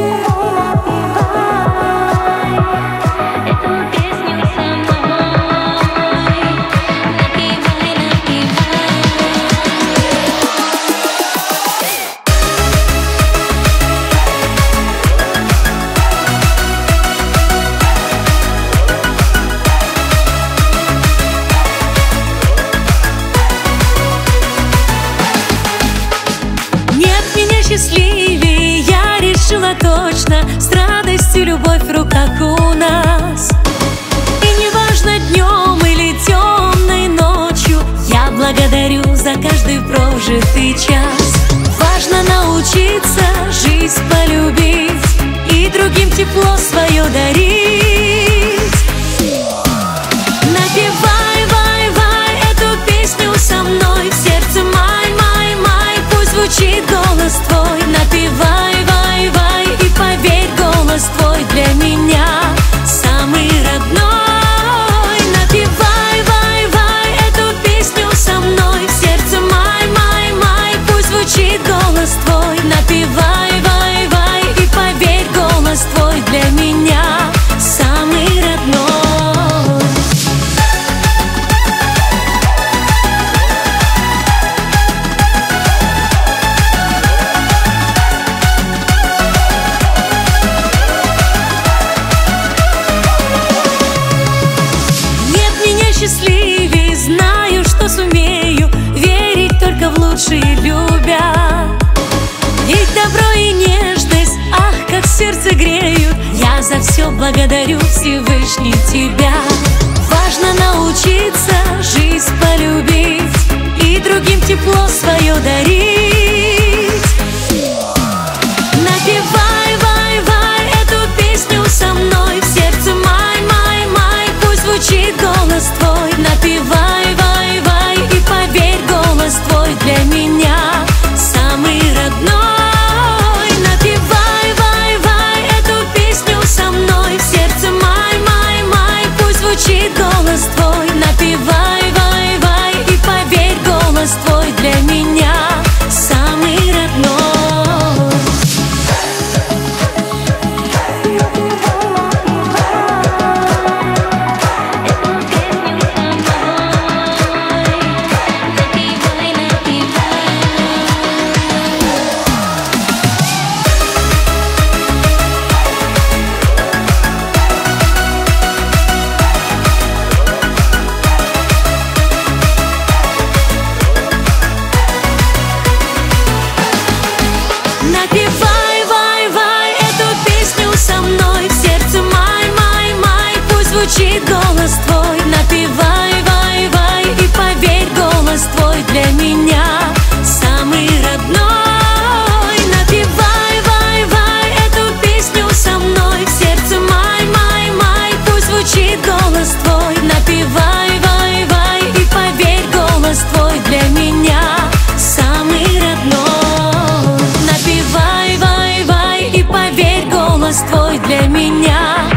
Счастливее я решила точно, с радостью любовь в руках у нас. И неважно днем или темной ночью, я благодарю за каждый прожитый час. Важно научиться жизнь полюбить и другим тепло свое дарить. Напевай, вай, вай, эту песню со мной в сердце, май, май, май, пусть звучит голос твой. Напевай, вай, вай, и поверь, голос твой для меня самый родной. Напевай, вай, вай, эту песню со мной в сердце, май, май, май, пусть звучит голос твой. Напевай, вай, вай, и поверь, голос твой для меня самый родной. Счастливее, знаю, что сумею верить только в лучшие любя. Ведь добро и нежность, ах, как сердце греют. Я за все благодарю Всевышний тебя. Важно научиться жизнь полюбить и другим тепло свое дарить. Напевай, вай, вай, эту песню со мной в сердце, май, май, май, пусть звучит голос твой. Напевай, вай, вай, и поверь, голос твой для меня самый родной. Напевай, вай, вай, эту песню со мной в сердце, май, май, май, пусть звучит голос твой. Напевай, вай, вай, и поверь, голос твой для меня самый родной. Напевай, вай, вай, эту песню со мной в сердце, май, май, май, пусть звучит голос твой. Напевай, вай, вай, и поверь, голос твой для меня самый родной. Напевай, вай, вай, эту песню со мной в сердце, май, май, май, пусть звучит голос твой. Напевай, вай, вай, и поверь, голос твой для меня самый родной. Напевай, вай, вай, и поверь, голос твой для меня